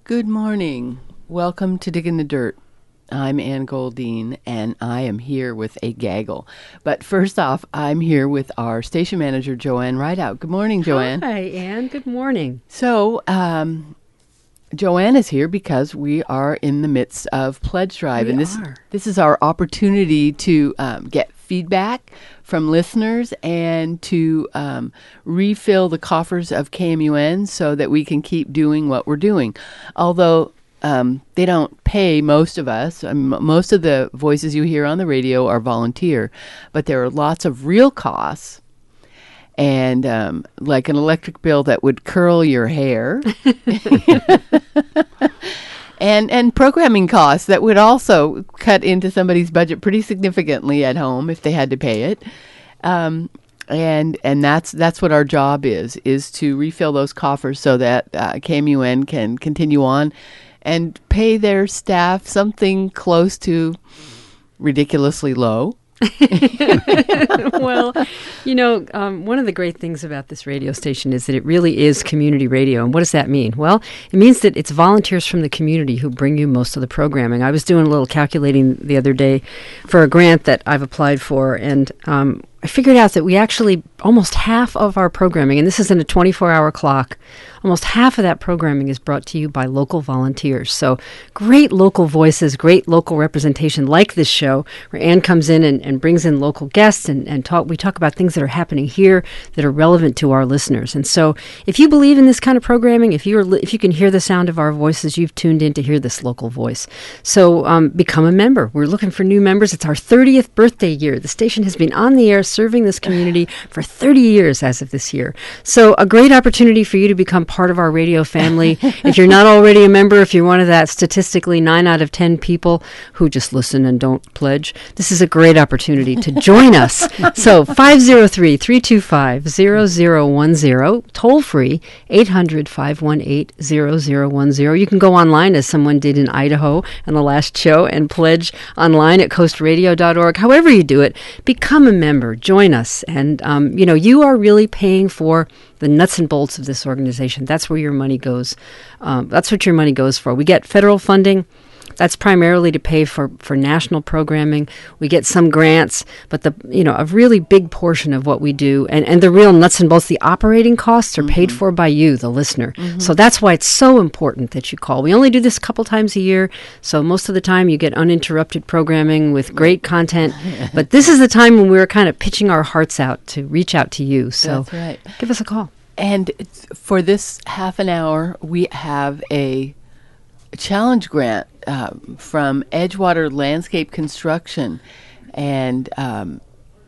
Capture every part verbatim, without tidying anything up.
Good morning. Welcome to Digging the Dirt. I'm Ann Goldine, and I am here with a gaggle. But first off, I'm here with our station manager, Joanne Rideout. Good morning, Joanne. Hi, Ann. Good morning. So, um, Joanne is here because we are in the midst of Pledge Drive. We and this, are. this is our opportunity to um, get feedback from listeners and to um, refill the coffers of K M U N so that we can keep doing what we're doing. Although um, they don't pay most of us. I mean, m- most of the voices you hear on the radio are volunteer, but there are lots of real costs. And um, like an electric bill that would curl your hair. and and programming costs that would also cut into somebody's budget pretty significantly at home if they had to pay it. Um, and and that's that's what our job is, is to refill those coffers so that uh, K M U N can continue on and pay their staff something close to ridiculously low. Well, you know, um, one of the great things about this radio station is that it really is community radio. And what does that mean? Well, it means that it's volunteers from the community who bring you most of the programming. I was doing a little calculating the other day for a grant that I've applied for, and um, I figured out that we actually, almost half of our programming, and this is in a twenty-four hour clock, almost half of that programming is brought to you by local volunteers. So great local voices, great local representation like this show, where Ann comes in and, and brings in local guests and, and talk. We talk about things that are happening here that are relevant to our listeners. And so if you believe in this kind of programming, if, you're, if you can hear the sound of our voices, you've tuned in to hear this local voice. So um, become a member. We're looking for new members. It's our thirtieth birthday year. The station has been on the air serving this community for thirty years as of this year. So a great opportunity for you to become part of our radio family. If you're not already a member, if you're one of that statistically nine out of ten people who just listen and don't pledge, this is a great opportunity to join us. So five oh three, three two five, zero zero one zero, toll free, eight hundred, five one eight, zero zero one zero. You can go online, as someone did in Idaho on the last show, and pledge online at coast radio dot org. However you do it, become a member. Join us. And, um, you know, you are really paying for the nuts and bolts of this organization. That's where your money goes. Um, that's what your money goes for. We get federal funding. That's primarily to pay for, for national programming. We get some grants, but the you know a really big portion of what we do, and, and the real nuts and bolts, the operating costs are mm-hmm. paid for by you, the listener. Mm-hmm. So that's why it's so important that you call. We only do this a couple times a year, so most of the time you get uninterrupted programming with great content. But this is the time when we're kind of pitching our hearts out to reach out to you. So that's right. Give us a call. And it's, for this half an hour, we have a challenge grant um, from Edgewater Landscape Construction, and um,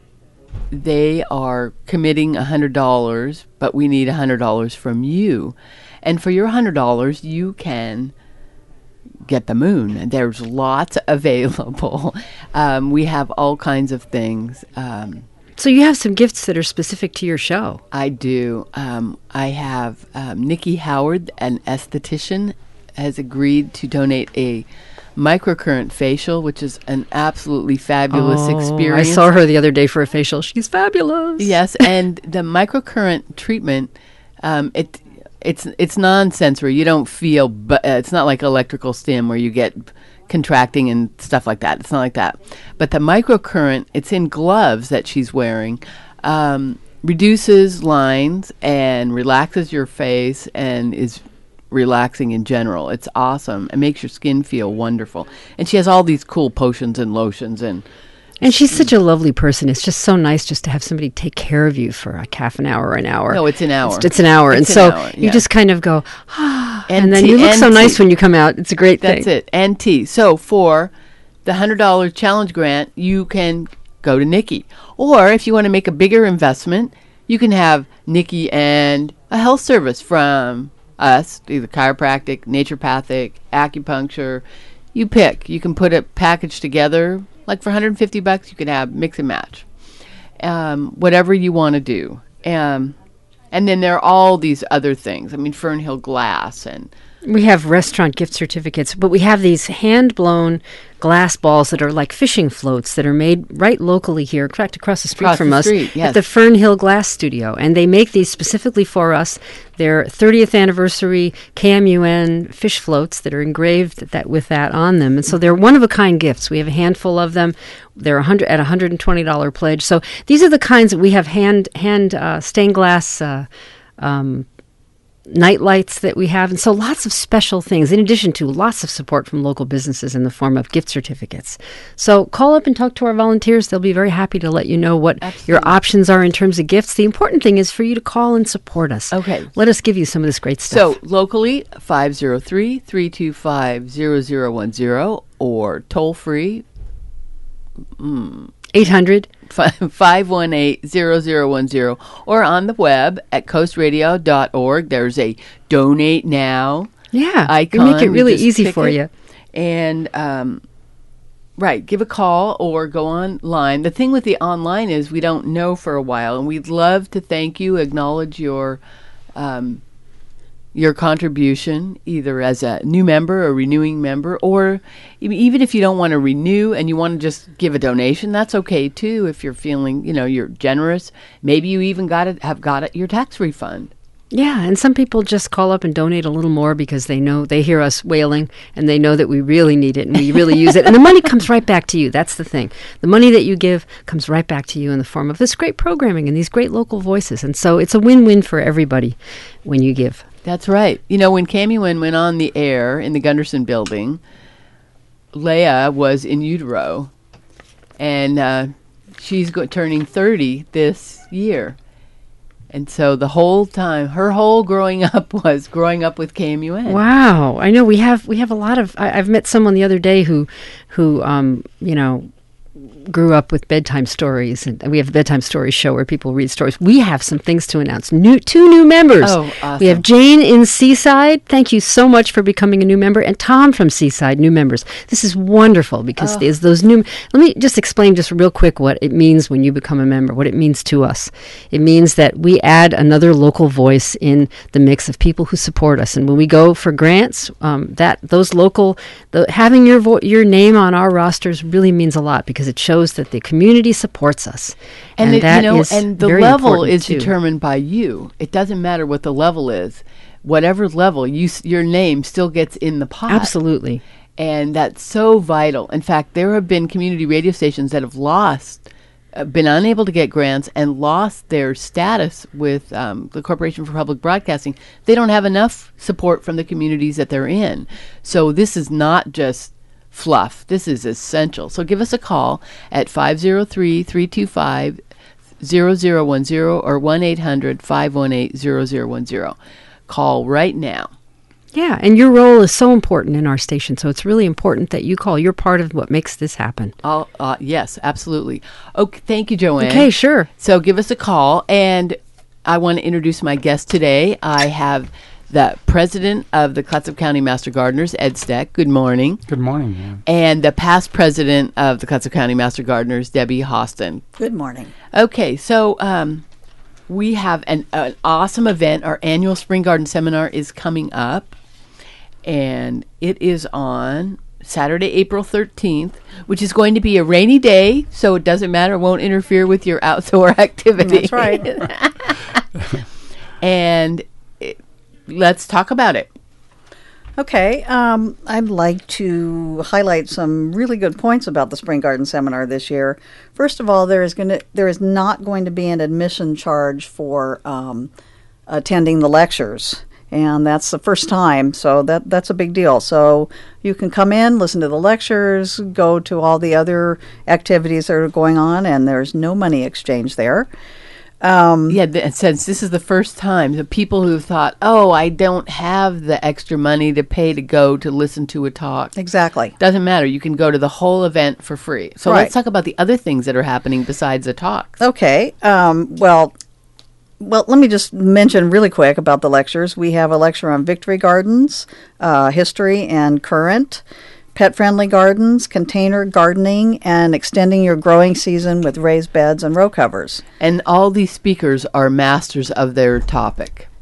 they are committing one hundred dollars, but we need one hundred dollars from you. And for your one hundred dollars, you can get the moon, and there's lots available. um, we have all kinds of things. Um, So you have some gifts that are specific to your show. I do. Um, I have um, Nikki Howard, an esthetician, has agreed to donate a microcurrent facial, which is an absolutely fabulous oh, experience. I saw her the other day for a facial. She's fabulous. Yes, and the microcurrent treatment, um, it it's it's non-sensory. You don't feel, but uh, it's not like electrical stim where you get contracting and stuff like that. It's not like that. But the microcurrent, it's in gloves that she's wearing, um, reduces lines and relaxes your face and is relaxing in general. It's awesome. It makes your skin feel wonderful. And she has all these cool potions and lotions and And she's such a lovely person. It's just so nice just to have somebody take care of you for like half an hour or an hour. No, it's an hour. It's, it's an hour. It's and an so hour, you yeah. just kind of go, ah, and, And then tea- you look and so tea. nice when you come out. It's a great That's thing. it. And tea. So for the one hundred dollars challenge grant, you can go to Nikki. Or if you want to make a bigger investment, you can have Nikki and a health service from us, either chiropractic, naturopathic, acupuncture. You pick. You can put a package together. Like for one hundred fifty bucks, you can have mix and match. Um, whatever you want to do. Um, and then there are all these other things. I mean, Fernhill Glass and We have restaurant gift certificates, but we have these hand-blown glass balls that are like fishing floats that are made right locally here, in fact, across the street Across from the us street, yes. at the Fernhill Glass Studio. And they make these specifically for us. They're thirtieth anniversary K M U N fish floats that are engraved that with that on them. And so they're one-of-a-kind gifts. We have a handful of them. They're one hundred at a one hundred twenty dollars pledge. So these are the kinds that we have hand, hand uh, stained glass uh, um night lights that we have, and so lots of special things, in addition to lots of support from local businesses in the form of gift certificates. So call up and talk to our volunteers. They'll be very happy to let you know what Absolutely. your options are in terms of gifts. The important thing is for you to call and support us. Okay. Let us give you some of this great stuff. So locally, five oh three, three two five, zero zero one zero or toll free mm, eight hundred five one eight, zero zero one zero or on the web at coast radio dot org. There's a donate now yeah, icon. we make it We really just easy pick for it. you. And, um, right, give a call or go online. The thing with the online is we don't know for a while, and we'd love to thank you, acknowledge your um, your contribution, either as a new member or renewing member, or e- even if you don't want to renew and you want to just give a donation, that's okay too. If you're feeling, you know, you're generous, maybe you even got it, have got it, your tax refund. Yeah, and some people just call up and donate a little more because they know, they hear us wailing, and they know that we really need it and we really use it. And the money comes right back to you. That's the thing. The money that you give comes right back to you in the form of this great programming and these great local voices. And so it's a win-win for everybody when you give. That's right. You know, when K M U N went on the air in the Gunderson building, Leah was in utero, and uh, she's go- turning thirty this year. And so the whole time, her whole growing up was growing up with K M U N. Wow, I know we have we have a lot of. I, I've met someone the other day who, who um, you know, grew up with bedtime stories, and we have a bedtime stories show where people read stories. We have some things to announce. New two new members. Oh, awesome. We have Jane in Seaside. Thank you so much for becoming a new member, and Tom from Seaside, new members. This is wonderful because Oh. there's those new. Let me just explain just real quick what it means when you become a member. What it means to us. It means that we add another local voice in the mix of people who support us, and when we go for grants, um, that those local the, having your vo- your name on our rosters really means a lot because it shows that the community supports us, And, and, it, that you know, is and the very level important is too. determined by you. It doesn't matter what the level is. Whatever level, you s- your name still gets in the pot. Absolutely. And that's so vital. In fact, there have been community radio stations that have lost, uh, been unable to get grants and lost their status with um, the Corporation for Public Broadcasting. They don't have enough support from the communities that they're in. So this is not just fluff. This is essential. So give us a call at five oh three, three two five, zero zero one zero or one eight hundred, five one eight, zero zero one zero. Call right now. Yeah, and your role is so important in our station, so it's really important that you call. You're part of what makes this happen. I'll, uh, yes, absolutely. Okay, thank you, Joanne. Okay, sure. So give us a call, and I want to introduce my guest today. I have the president of the Clatsop County Master Gardeners, Ed Steck. Good morning. Good morning, ma'am. And the past president of the Clatsop County Master Gardeners, Debbie Hostin. Good morning. Okay, so um, we have an, an awesome event. Our annual Spring Garden Seminar is coming up, and it is on Saturday, April thirteenth, which is going to be a rainy day, so it doesn't matter. It won't interfere with your outdoor activity. That's right. And it, let's talk about it. Okay, um, I'd like to highlight some really good points about the Spring Garden Seminar this year. First of all, there is going to there is not going to be an admission charge for um, attending the lectures, and that's the first time, so that that's a big deal. So you can come in, listen to the lectures, go to all the other activities that are going on, and there's no money exchange there. Um, Yeah, th- since this is the first time, the people who thought, oh, I don't have the extra money to pay to go to listen to a talk. exactly. Doesn't matter. You can go to the whole event for free. So Right. let's talk about the other things that are happening besides the talks. Okay. Um, well, well, let me just mention really quick about the lectures. We have a lecture on victory gardens, uh, history and current, pet-friendly gardens, container gardening, and extending your growing season with raised beds and row covers. And all these speakers are masters of their topic.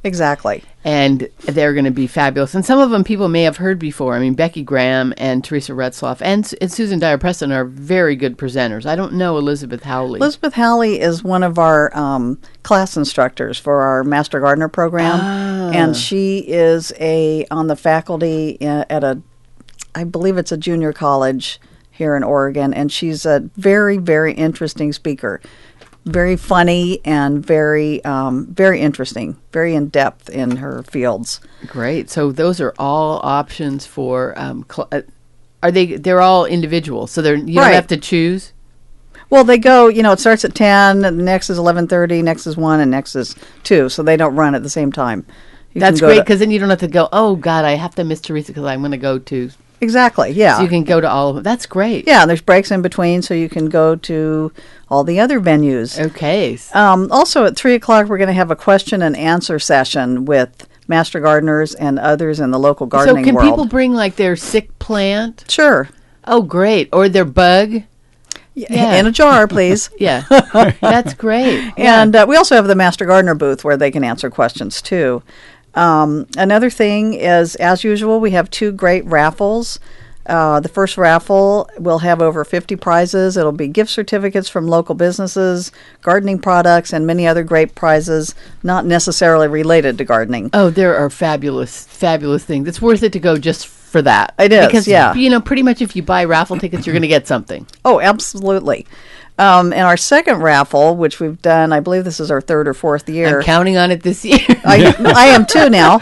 Exactly. And they're going to be fabulous. And some of them people may have heard before. I mean, Becky Graham and Teresa Retzloff and, and Susan Dyer Preston are very good presenters. I don't know Elizabeth Howley. Elizabeth Howley is one of our um, class instructors for our Master Gardener program. Ah. And she is a on the faculty at a, I believe it's a junior college here in Oregon. And she's a very, very interesting speaker. Very funny and very, um, very interesting, very in depth in her fields. Great. So those are all options for. Um, cl- uh, are they? They're all individual, so they're you Right. don't have to choose. Well, they go. You know, it starts at ten. And next is eleven thirty. Next is one, and next is two. So they don't run at the same time. You That's can go great to- because then you don't have to go. Oh God, I have to miss Teresa because I'm going to go to. Exactly. Yeah. So you can go to all of them. That's great. Yeah, and there's breaks in between, so you can go to all the other venues. Okay. Um, also, at three o'clock, we're going to have a question and answer session with master gardeners and others in the local So gardening can world. people bring like their sick plant? Sure. Oh, great. Or their bug? Yeah. In a jar, please. Yeah. That's great. And uh, we also have the Master Gardener booth where they can answer questions, too. Um, another thing is, as usual, we have two great raffles. Uh, the first raffle will have over fifty prizes. It'll be gift certificates from local businesses, gardening products, and many other great prizes not necessarily related to gardening. Oh, there are fabulous, fabulous things. It's worth it to go just for that. It is, because, yeah. you know, pretty much if you buy raffle tickets, you're going to get something. Oh, absolutely. Um, and our second raffle, which we've done, I believe this is our third or fourth year. I'm counting on it this year. I, I am too now.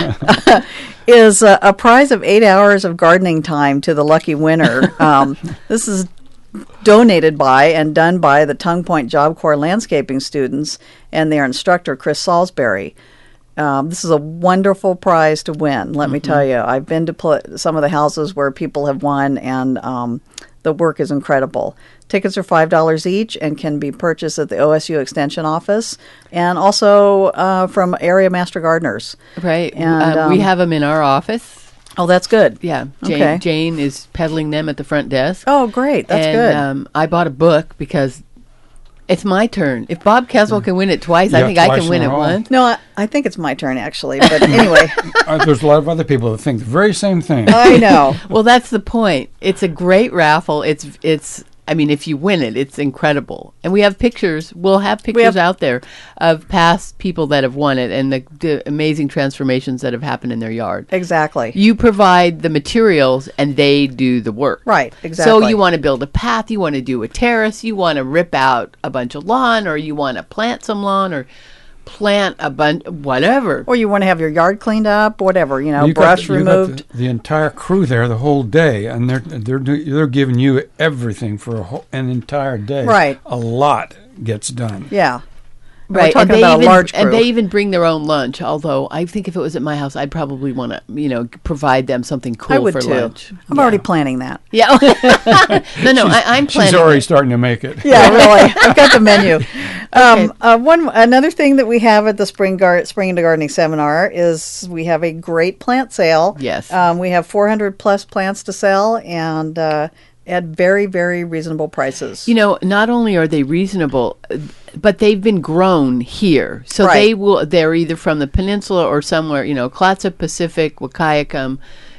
is a, a prize of eight hours of gardening time to the lucky winner. Um, this is donated by and done by the Tongue Point Job Corps landscaping students and their instructor, Chris Salisbury. Um, this is a wonderful prize to win, let mm-hmm. me tell you. I've been to pl- some of the houses where people have won, and um, the work is incredible. Tickets are five dollars each and can be purchased at the O S U Extension office and also uh, from area master gardeners. Right. And uh, um, we have them in our office. Oh, that's good. Yeah. Jane, Okay. Jane is peddling them at the front desk. Oh, great. That's and, good. Um, I bought a book because it's my turn. If Bob Caswell can win it twice, I Yeah, think I twice can win in it a row. once. no, I, I think it's my turn, actually. But anyway, Uh, there's a lot of other people that think the very same thing. I know. Well, that's the point. It's a great raffle. It's it's. I mean, if you win it, it's incredible. And we have pictures. We'll have pictures have- out there of past people that have won it and the, the amazing transformations that have happened in their yard. Exactly. You provide the materials and they do the work. Right, exactly. So you want to build a path, you want to do a terrace, you want to rip out a bunch of lawn, or you want to plant some lawn, or plant a bunch, whatever. Or you want to have your yard cleaned up, whatever, you know, You got brush the- you got removed. the, the entire crew there the whole day, and they're they're do- they're giving you everything for a whole, an entire day. Right. A lot gets done. Yeah. Right, We're and talking they about even a large crew. and they even bring their own lunch. Although I think if it was at my house, I'd probably want to, you know, provide them something cool I would for too. lunch. I'm yeah. already planning that. Yeah. no, no, I, I'm planning. She's already it. starting to make it. Yeah, really. I've got the menu. Um, Okay. uh, one another thing that we have at the spring gar- spring into gardening seminar is we have a great plant sale. Yes. Um, we have four hundred plus plants to sell and uh, at very very reasonable prices. You know, not only are they reasonable, uh, but they've been grown here. So Right. they will. They're either from the peninsula or somewhere. You know, Clatsop, Pacific, Wahkiakum,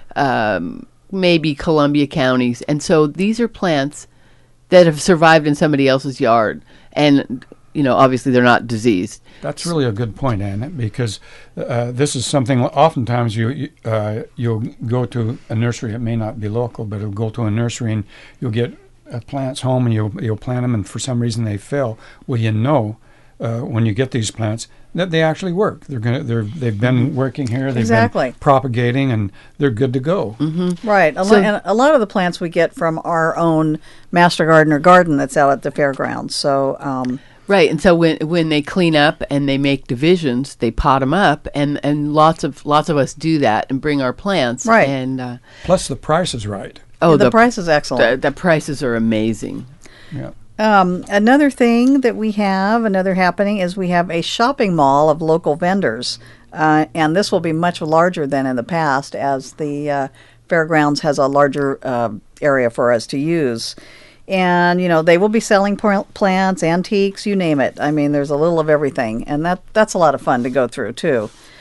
um, maybe Columbia counties, and so these are plants that have survived in somebody else's yard, and you know, obviously they're not diseased. That's really a good point, Ann, because uh, this is something oftentimes you, you uh, you'll go to a nursery. It may not be local, but you'll go to a nursery and you'll get uh, plants home and you'll you'll plant them, and for some reason they fail. Well, you know, uh, when you get these plants, that they actually work. They're gonna they're they've been working here. They've Exactly. been propagating, and they're good to go. Mm-hmm. Right. A, So- lo- and a lot of the plants we get from our own Master Gardener garden that's out at the fairgrounds. So, um, Right, and so when when they clean up and they make divisions, they pot them up, and, and lots of lots of us do that and bring our plants. Right. And uh, Plus, the price is right. oh, the, the, price is the excellent. the prices are amazing. Yeah. Um, another thing that we have, another happening, is we have a shopping mall of local vendors. Uh, and this will be much larger than in the past as the uh, fairgrounds has a larger uh, area for us to use. And, you know, they will be selling pl- plants, antiques, you name it. I mean, there's a little of everything. And that that's a lot of fun to go through, too.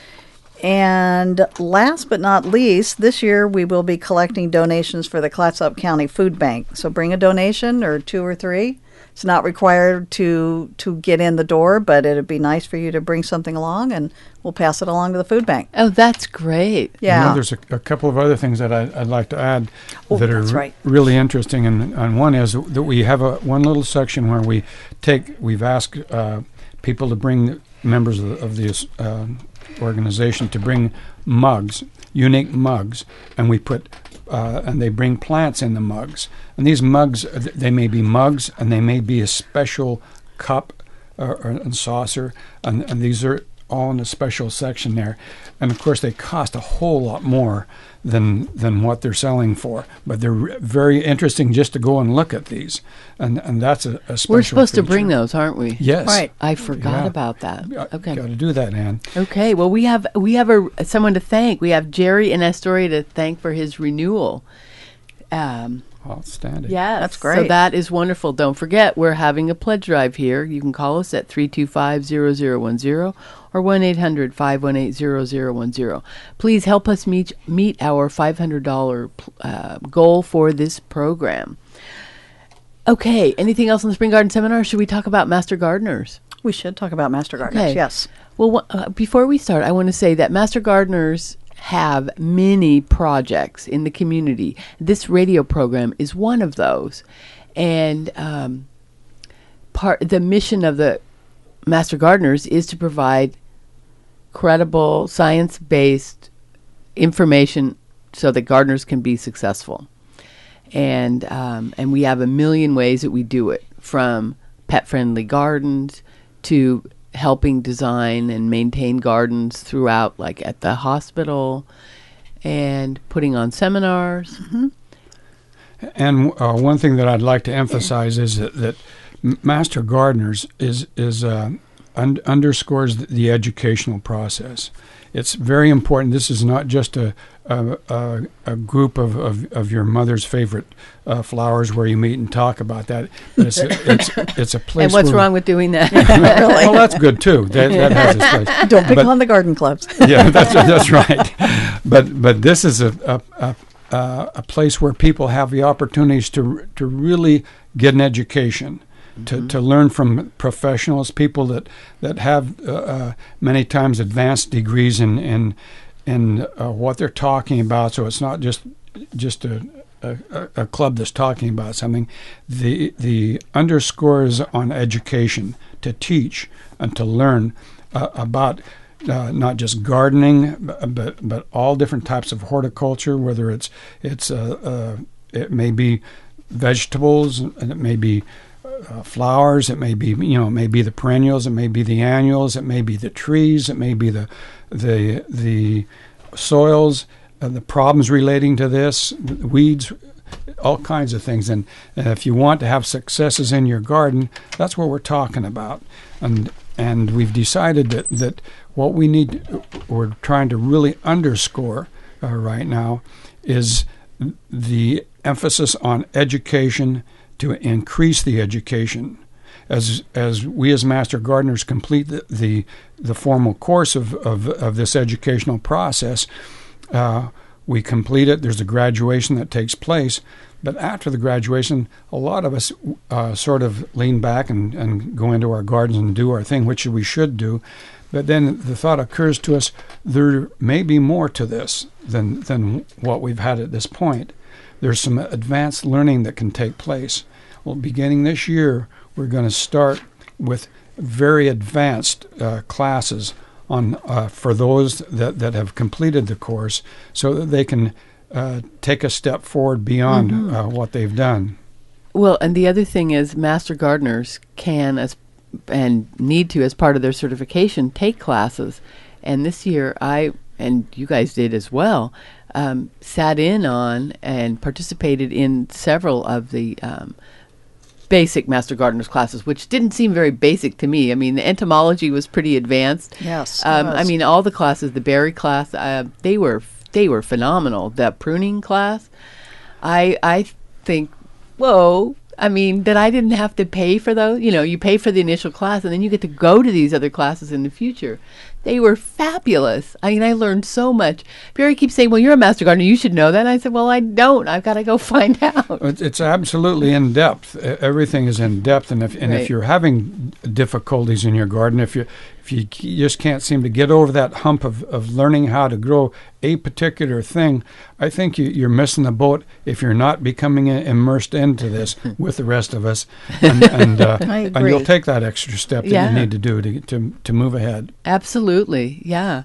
And last but not least, this year we will be collecting donations for the Clatsop County Food Bank. So bring a donation or two or three. It's not required to to get in the door, but it'd be nice for you to bring something along, and we'll pass it along to the food bank. Oh, that's great. Yeah. You know, there's a, a couple of other things that I, I'd like to add Oh, that are that's re- right. really interesting. And, and one is that we have a one little section where we take, we've asked uh, people to bring, members of, of this uh, organization, to bring mugs, unique mugs, and we put, uh, and they bring plants in the mugs. And these mugs, uh, th- they may be mugs, and they may be a special cup uh, or, and saucer, and, and these are all in a special section there. And of course they cost a whole lot more than than what they're selling for, but they're re- very interesting just to go and look at these, and and that's a, a special We're supposed to feature. bring those, aren't we? Yes, Right. I forgot Yeah. about that. Okay. Got to do that, Ann. Okay. Well, we have we have a someone to thank. We have Jerry in Astoria to thank for his renewal. Um, Outstanding. yes, That's So great. that is wonderful. Don't forget, we're having a pledge drive here. You can call us at three two five, zero zero one zero or one eight hundred, five one eight, zero zero one zero. Please help us meet meet our five hundred dollars uh, goal for this program. Okay. Anything else on the Spring Garden Seminar? Or should we talk about Master Gardeners? We should talk about Master Gardeners, Okay. yes. Well, wha- uh, before we start, I want to say that Master Gardeners have many projects in the community. This radio program is one of those. And um, part the mission of the Master Gardeners is to provide credible, science-based information so that gardeners can be successful. And um, and we have a million ways that we do it, from pet-friendly gardens to helping design and maintain gardens throughout, like at the hospital, and putting on seminars. And uh, one thing that I'd like to emphasize is that, that M- Master Gardeners is is uh, un- underscores the, the educational process. It's very important. This is not just a a, a, a group of, of, of your mother's favorite uh, flowers where you meet and talk about that. It's a, it's it's a place. And what's where, wrong with doing that? Well, that's good too. That, that has its place. Don't pick But- on the garden clubs. Yeah, that's that's right. But but this is a a, a uh, a place where people have the opportunities to to really get an education, to, to learn from professionals, people that that have uh, uh, many times advanced degrees in in in uh, what they're talking about. So it's not just just a, a a club that's talking about something. The the underscores on education, to teach and to learn uh, about. Uh, not just gardening, but, but but all different types of horticulture. Whether it's it's uh, uh, it may be vegetables, and it may be uh, flowers. It may be you know it may be the perennials. It may be the annuals. It may be the trees. It may be the the the soils. Uh, the problems relating to this, weeds, all kinds of things. And uh, if you want to have successes in your garden, that's what we're talking about. And and we've decided that that. What we need, we're trying to really underscore uh, right now, is the emphasis on education, to increase the education. As as we as Master Gardeners complete the the, the formal course of, of, of this educational process, uh, we complete it. There's a graduation that takes place. But after the graduation, a lot of us uh, sort of lean back and, and go into our gardens and do our thing, which we should do. But then the thought occurs to us, there may be more to this than than what we've had at this point. There's some advanced learning that can take place. Well, beginning this year, we're going to start with very advanced uh, classes on uh, for those that, that have completed the course, so that they can uh, take a step forward beyond Mm-hmm. uh, what they've done. Well, and the other thing is, Master Gardeners can, as and need to, as part of their certification, take classes. And this year, I, and you guys did as well, um, sat in on and participated in several of the um, basic Master Gardeners classes, which didn't seem very basic to me. I mean, the entomology was pretty advanced. Yes, it Um, I was. mean, all the classes, the berry class, uh, they were they were phenomenal. The pruning class, I I think, whoa. I mean, that I didn't have to pay for those. You know, you pay for the initial class, and then you get to go to these other classes in the future. They were fabulous. I mean, I learned so much. Barry keeps saying, well, you're a master gardener. You should know that. And I said, well, I don't. I've got to go find out. It's, it's absolutely in depth. E- Everything is in depth. And if and Right. if you're having difficulties in your garden, if you if you c- just can't seem to get over that hump of, of learning how to grow a particular thing, I think you, you're missing the boat if you're not becoming i- immersed into this with the rest of us. And, and, uh, I and you'll agree. take that extra step that Yeah. you need to do to, to, to move ahead. Absolutely. Yeah.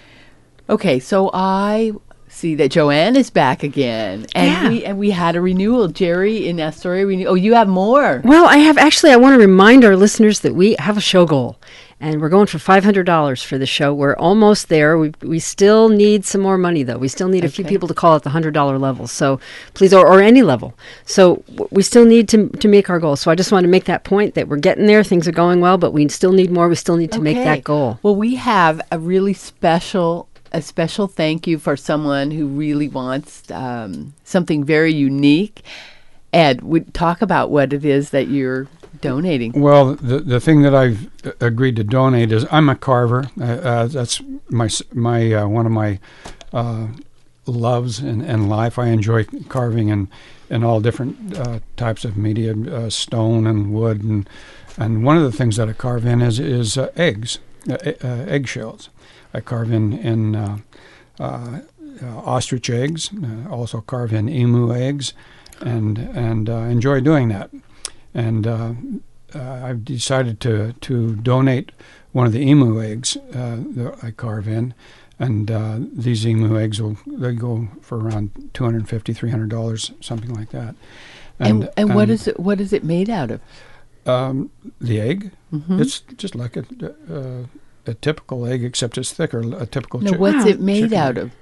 Okay, so I see that Joanne is back again. And Yeah. we and we had a renewal. Jerry in Astoria renew. Oh, you have more. Well, I have actually, I want to remind our listeners that we have a show goal. And we're going for five hundred dollars for the show. We're almost there. We we still need some more money, though. We still need a few Okay. people to call at the one hundred dollars level. So please, or, or any level. So w- we still need to to make our goal. So I just want to make that point that we're getting there. Things are going well, but we still need more. We still need to make Okay. that goal. Well, we have a really special a special thank you for someone who really wants um, something very unique. Ed, would talk about what it is that you're donating. Well, the the thing that I've uh, agreed to donate is I'm a carver. Uh, uh, that's my s- my uh, one of my uh, loves in, in life. I enjoy carving in, in all different uh, types of media, uh, stone and wood, and and one of the things that I carve in is is uh, eggs, uh, e- uh, eggshells. I carve in in uh, uh, uh, ostrich eggs. Uh, also carve in emu eggs, and and uh, enjoy doing that. And uh, uh, I've decided to, to donate one of the emu eggs uh, that I carve in, and uh, these emu eggs will they go for around two hundred fifty dollars, three hundred dollars, something like that. And and, what is it? What is it made out of? um, the egg? Mhm. It's just like a, uh, a typical egg, except it's thicker. A typical No, chick- what's Wow. it made chicken out egg. of?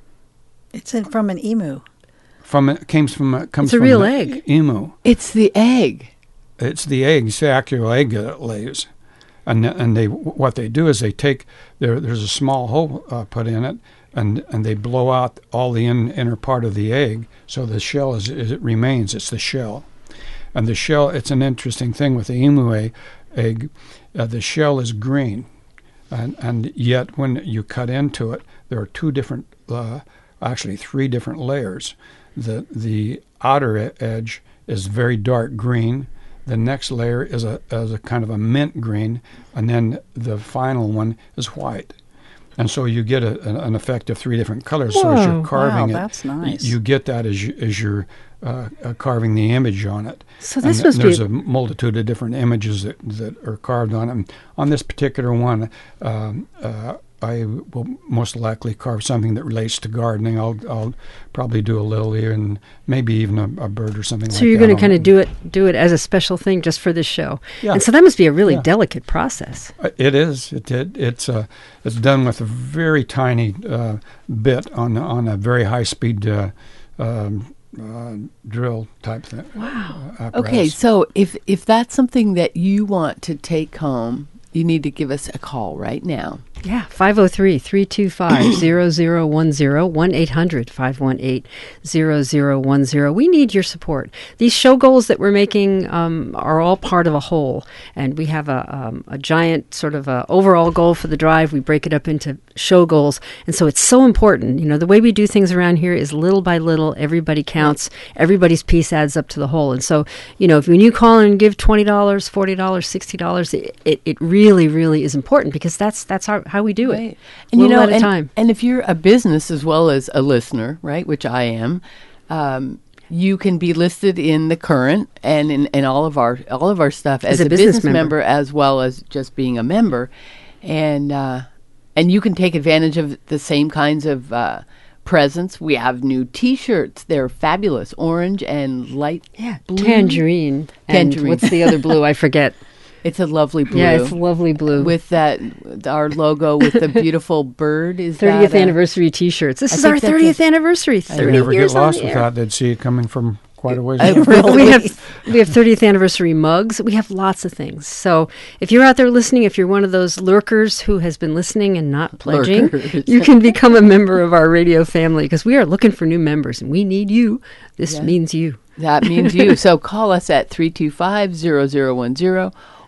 It's in, from an emu. From it comes from uh, comes It's a from real the egg. emu. It's the egg. It's the egg, it's the actual egg that it lays, and and they what they do is they take there. There's a small hole uh, put in it, and and they blow out all the in, inner part of the egg, so the shell is, is it remains. It's the shell, and the shell. It's an interesting thing with the emu egg. egg uh, the shell is green, and and yet when you cut into it, there are two different, uh, actually three different layers. The the outer e- edge is very dark green. The next layer is a is a kind of a mint green, and then the final one is white. And so you get a, an, an effect of three different colors. So as Whoa. you're carving Wow, it, that's y- nice. you get that as you, as you're uh, uh, carving the image on it. So And this th- must be there's a- a multitude of different images that, that are carved on it. And on this particular one, um, uh, I will most likely carve something that relates to gardening. I'll I'll probably do a lily and maybe even a, a bird or something. So like you're that going on to kind it. of do it do it as a special thing just for this show. Yeah. And so that must be a really Yeah. delicate process. Uh, It is. It, it it's uh, it's done with a very tiny uh, bit on on a very high speed uh, um, uh, drill type thing. Wow. Uh, Okay, apparatus. so if if that's something that you want to take home, you need to give us a call right now. Yeah, five oh three, three two five, zero zero one zero, one eight hundred, five one eight, zero zero one zero. We need your support. These show goals that we're making um, are all part of a whole, and we have a, um, a giant sort of a overall goal for the drive. We break it up into show goals, and so it's so important. You know, the way we do things around here is little by little, everybody counts, everybody's piece adds up to the whole. And so, you know, if when you call and give twenty dollars, forty dollars, sixty dollars, it, it, it really, really is important because that's that's our how we do it. Right. And you Little know, at a and, time. and if you're a business as well as a listener, right, which I am, um, you can be listed in the Current and in, in all of our all of our stuff as, As a a, business business, member. member. as well as just being a member, and uh, and you can take advantage of the same kinds of uh, presents. We have new T-shirts; they're fabulous, orange and light Yeah, blue. tangerine. And Tangerine. what's the other blue? I forget. It's a lovely blue. Yeah, it's lovely blue. with that our logo with the beautiful bird. Is thirtieth that a- anniversary T-shirts. This I is think our that's thirtieth a- anniversary. They thirty never years get on lost the with air. that. They'd see it coming from quite a ways. I away. really- we have we have thirtieth anniversary mugs. We have lots of things. So if you're out there listening, if you're one of those lurkers who has been listening and not pledging, Lurkers. you can become a member of our radio family because we are looking for new members and we need you. This Yeah. means you. That means you. So call us at three two five, zero zero one zero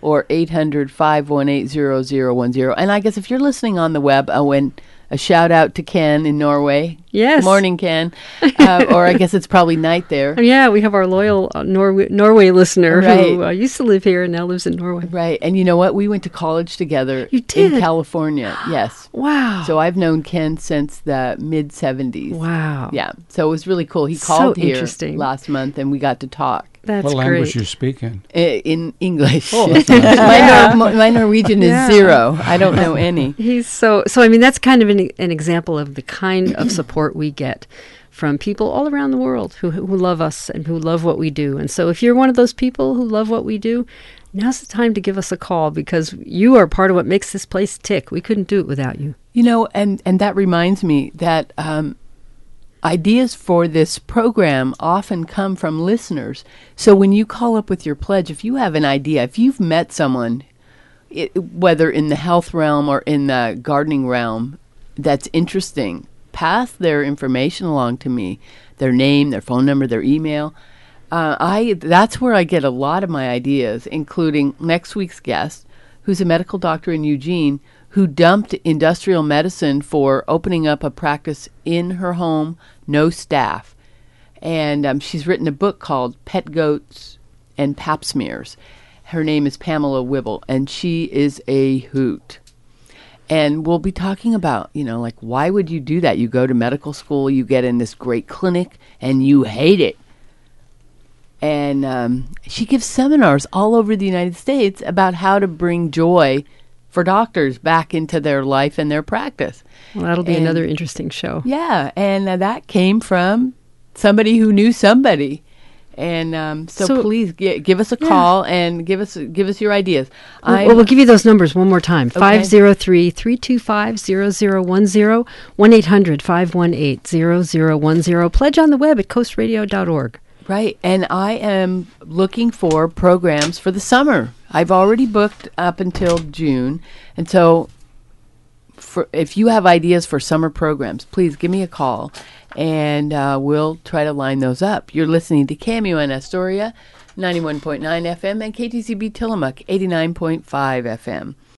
or eight hundred, five one eight, zero zero one zero. And I guess if you're listening on the web, uh, when a shout out to Ken in Norway. Yes. Good morning, Ken. Uh, or I guess it's probably night there. Oh, yeah, we have our loyal uh, Norway, Norway listener Right. who uh, used to live here and now lives in Norway. Right. And you know what? We went to college together You did? in California. Yes. Wow. So I've known Ken since the mid seventies. wow. Yeah. So it was really cool. He So called here interesting. last month and we got to talk. That's what language great. you speak in? Uh, in English. Oh, that's nice. my, Yeah. Nor- my Norwegian is Yeah. zero. I don't know any. He's so so. I mean, that's kind of an, an example of the kind of support we get from people all around the world who who love us and who love what we do. And so, if you're one of those people who love what we do, now's the time to give us a call because you are part of what makes this place tick. We couldn't do it without you. You know, and, and that reminds me that um, ideas for this program often come from listeners. So when you call up with your pledge, if you have an idea, if you've met someone, it, whether in the health realm or in the gardening realm, that's interesting, pass their information along to me, their name, their phone number, their email. Uh, I that's where I get a lot of my ideas, including next week's guest, who's a medical doctor in Eugene, who dumped industrial medicine for opening up a practice in her home, no staff. And um, she's written a book called Pet Goats and Pap Smears. Her name is Pamela Wibble, and she is a hoot. And we'll be talking about, you know, like, why would you do that? You go to medical school, you get in this great clinic, and you hate it. And um, she gives seminars all over the United States about how to bring joy for doctors back into their life and their practice. Well, that'll be And- another interesting show. Yeah, and uh, that came from somebody who knew somebody. And um, so, So- please gi- give us a Yeah. call and give us give us your ideas. Well, I'm- well, we'll give you those numbers one more time. five oh three, three two five, zero zero one zero, one eight hundred, five one eight, zero zero one zero. Pledge on the web at coast radio dot org. Right, and I am looking for programs for the summer. I've already booked up until June, and so for, if you have ideas for summer programs, please give me a call, and uh, we'll try to line those up. You're listening to K M U N Astoria, ninety-one point nine F M, and K T C B Tillamook, eighty-nine point five F M.